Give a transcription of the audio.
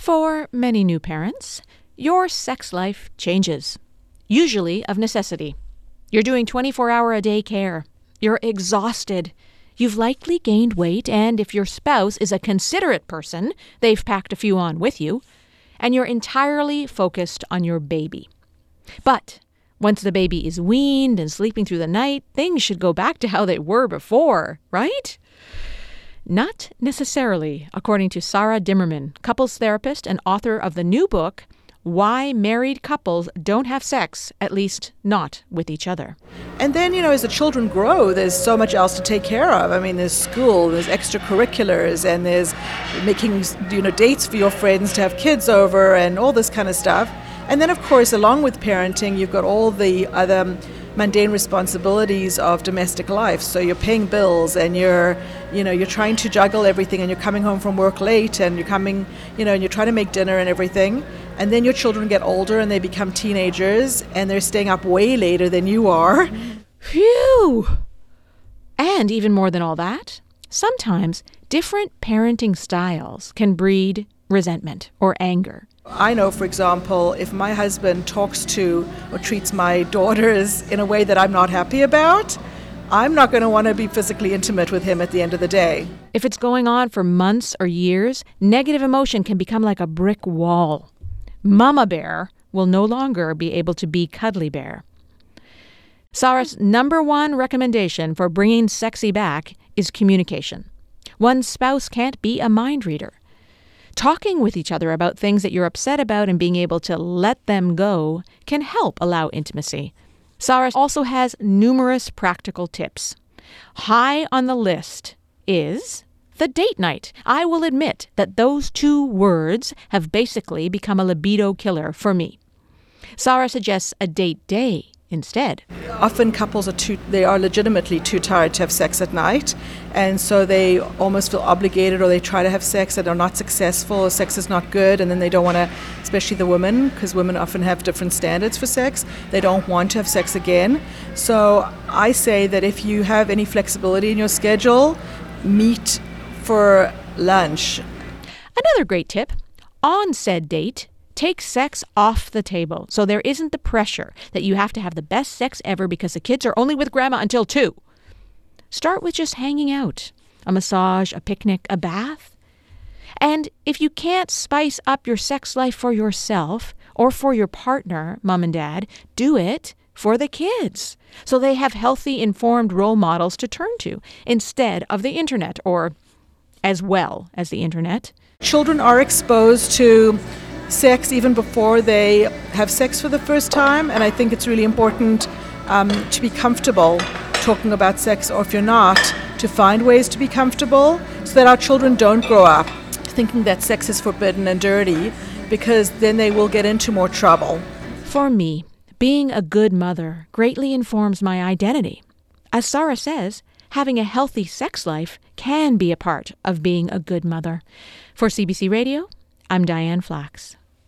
For many new parents, your sex life changes, usually of necessity. You're doing 24-hour-a-day care. You're exhausted. You've likely gained weight, and if your spouse is a considerate person, they've packed a few on with you, and you're entirely focused on your baby. But once the baby is weaned and sleeping through the night, things should go back to how they were before, right? Not necessarily, according to Sarah Dimmerman, couples therapist and author of the new book, Why Married Couples Don't Have Sex, at least not with each other. And then, as the children grow, there's so much else to take care of. I mean, there's school, there's extracurriculars, and there's making, dates for your friends to have kids over and all this kind of stuff. And then, of course, along with parenting, you've got all the other mundane responsibilities of domestic life. So you're paying bills and you're trying to juggle everything, and you're coming home from work late, and you're coming, and you're trying to make dinner and everything. And then your children get older and they become teenagers and they're staying up way later than you are. Phew! And even more than all that, sometimes different parenting styles can breed resentment or anger. I know, for example, if my husband talks to or treats my daughters in a way that I'm not happy about, I'm not going to want to be physically intimate with him at the end of the day. If it's going on for months or years, negative emotion can become like a brick wall. Mama Bear will no longer be able to be Cuddly Bear. Sarah's number one recommendation for bringing sexy back is communication. One spouse can't be a mind reader. Talking with each other about things that you're upset about and being able to let them go can help allow intimacy. Sarah also has numerous practical tips. High on the list is the date night. I will admit that those two words have basically become a libido killer for me. Sarah suggests a date day instead. Often couples are legitimately too tired to have sex at night, and so they almost feel obligated, or they try to have sex and are not successful, or sex is not good, and then they don't want to, especially the women, because women often have different standards for sex, they don't want to have sex again. So I say that if you have any flexibility in your schedule, meet for lunch. Another great tip, on said date, take sex off the table so there isn't the pressure that you have to have the best sex ever because the kids are only with grandma until 2. Start with just hanging out, a massage, a picnic, a bath. And if you can't spice up your sex life for yourself or for your partner, mom and dad, do it for the kids so they have healthy, informed role models to turn to instead of the internet, or as well as the internet. Children are exposed to sex even before they have sex for the first time, and I think it's really important to be comfortable talking about sex, or if you're not, to find ways to be comfortable so that our children don't grow up thinking that sex is forbidden and dirty, because then they will get into more trouble. For me, being a good mother greatly informs my identity. As Sarah says, having a healthy sex life can be a part of being a good mother. For CBC Radio, I'm Diane Flax.